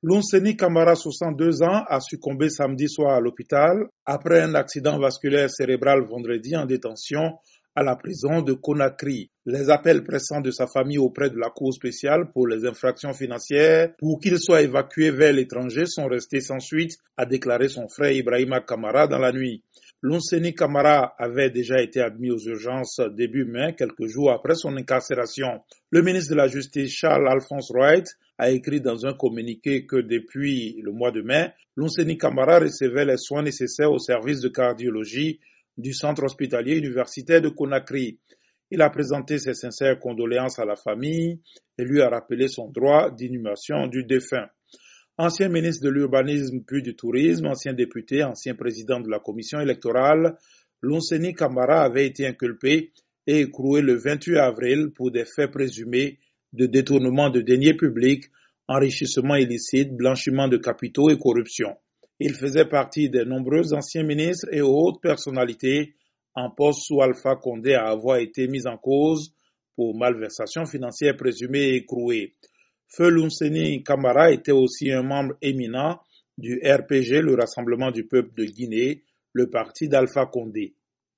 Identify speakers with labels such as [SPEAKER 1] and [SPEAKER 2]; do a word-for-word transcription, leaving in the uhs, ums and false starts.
[SPEAKER 1] Lunseni Camara, soixante-deux ans, a succombé samedi soir à l'hôpital après un accident vasculaire cérébral vendredi en détention à la prison de Conakry. Les appels pressants de sa famille auprès de la Cour spéciale pour les infractions financières pour qu'il soit évacué vers l'étranger sont restés sans suite, a déclaré son frère Ibrahima Camara dans la nuit. Lunseni Camara avait déjà été admis aux urgences début mai, quelques jours après son incarcération. Le ministre de la Justice, Charles-Alphonse Wright, a écrit dans un communiqué que depuis le mois de mai, Lunseni Camara recevait les soins nécessaires au service de cardiologie du centre hospitalier universitaire de Conakry. Il a présenté ses sincères condoléances à la famille et lui a rappelé son droit d'inhumation du défunt. Ancien ministre de l'Urbanisme puis du Tourisme, ancien député, ancien président de la commission électorale, Lunseni Camara avait été inculpé et écroué le vingt-huit avril pour des faits présumés de détournement de deniers publics, enrichissement illicite, blanchiment de capitaux et corruption. Il faisait partie des nombreux anciens ministres et hautes personnalités en poste sous Alpha Condé à avoir été mis en cause pour malversation financière présumée et écrouée. Feu Lunseni Camara était aussi un membre éminent du R P G, le Rassemblement du peuple de Guinée, le parti d'Alpha Condé.